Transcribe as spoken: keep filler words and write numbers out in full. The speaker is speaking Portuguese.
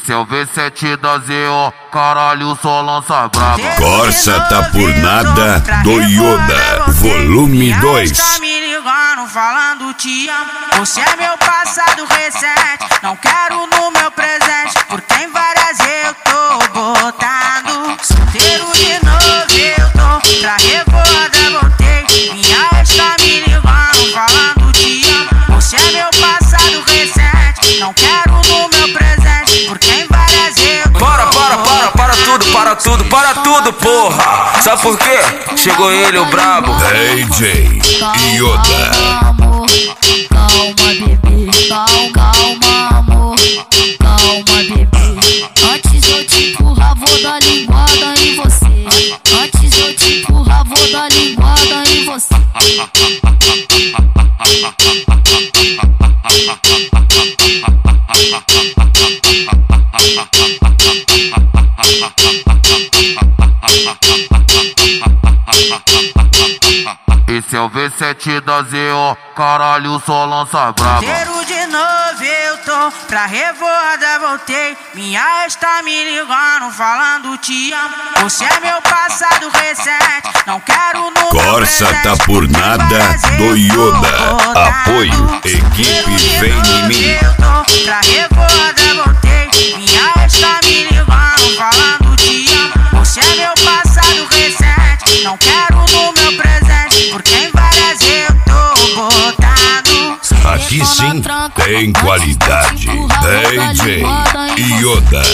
Esse é o V sete da Z O, caralho, só lança braba. Corsa tá por nada do Yoda, volume dois. Tá me ligando, falando te amo. Você é meu passado recente, não quero no meu presente, porque em várias eu tô botando. Solteiro de novo eu tô, pra revoada voltei. Minha ex tá me ligando, falando te amo. Você é meu passado recente, não quero no meu presente, porque em várias eu tô. Para, para, para, para tudo, para tudo, para tudo, porra! Sabe por quê? Chegou ele, o brabo. D J Yoda. Calma, bebê, calma, calma, amor. Calma, bebê. Antes eu te empurrar, vou dar linguada em você. Antes eu te empurrar, vou dar linguada em você. Esse é o V sete da Z O, caralho, só lança braba. Solteiro de novo eu tô, pra revoada voltei. Minha ex tá me ligando, falando te amo. Você é meu passado recente, não quero no Corsa meu presente, tá por nada do Yoda. Apoio, equipe vem em mim. Eu tô, pra revoada voltei. Minha ex tá me ligando, falando te amo. Você é meu passado recente, não quero no meu presente, porque em várias eu tô botado. Aqui sim tem qualidade. D J Yoda.